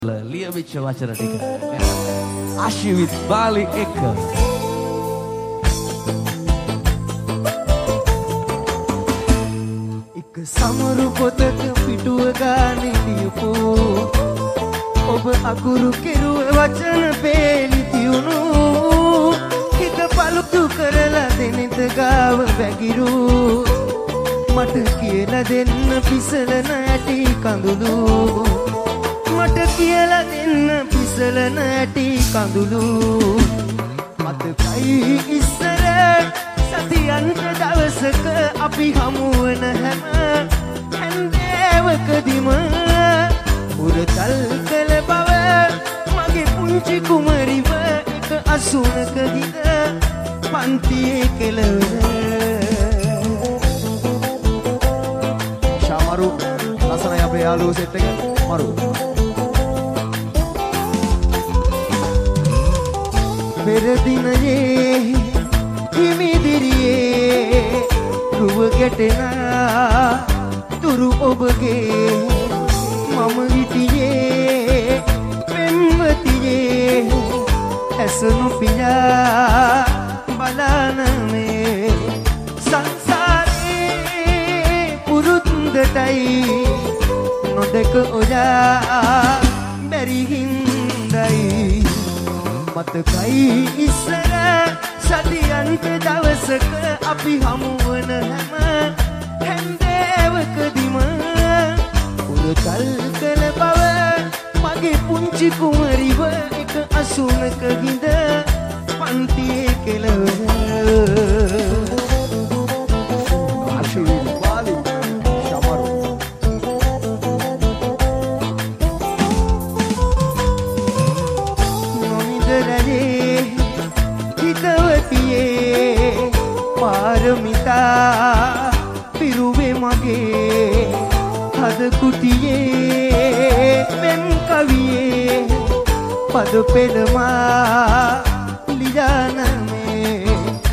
ලියවිච්ච වචන ටික ආශිවිත් බාලි එක සමරු පොතක පිටුව ගානේ ලියපු ඔබ අකුරු කෙරුව වචන පේලි තියුණු හිත පළුතු කරලා දෙනෙත ගාව වැගිරු මට කියලා දෙන්න පිසල නැටි කඳුළු මට කියලා දෙන්න පිසල නැටි කඳුළු මතකයි ඉස්සර සතියන්ත දවසක අපි හමුවන හැම හැන්දෑවකදීම උරතල් කළ බව මගේ පුංචි කුමරිව එක අසුනක ගිද පන්තියේ කෙළවර ශාමරු ලස්සනයි අපේ යාළුවෝ සෙට් එක මරු පෙර දිනයේ හිමිදිරියේ රුව ගැටෙනා තුරු ඔබගේ මම හිටියේ පෙම්වතියේ ඇසුණු පියා බලනමේ සංසාරේ පුරුද්දටයි නොදක ඔයා බැරි හින්දයි මතකයි ඉස්සර සතියන්ත දවසක අපි හමුවන හැම හැන්දෑවකදීම උරතල් කළ බව මගේ පුංචි කුමරිව එක අසුනක ගිඳ පන්තියේ කෙළවර ආශිවිත් බාලි ශමරු නොනිදරේ හිතවතියේ පාරමිතා පිරුවේ මගේ හද කුටියේ මෙන් කවියේ පද පෙළමා ලියනමේ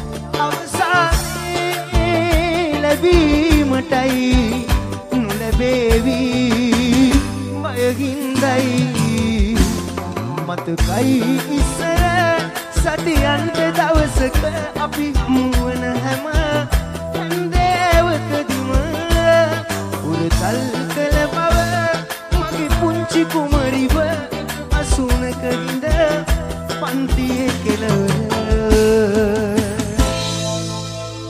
අවසානයේ ලැබීමටයි නොලැබේවි බයගින්දයි මතකයි ඉස්සර සතියන්ත දවසක අපි මුවන හැම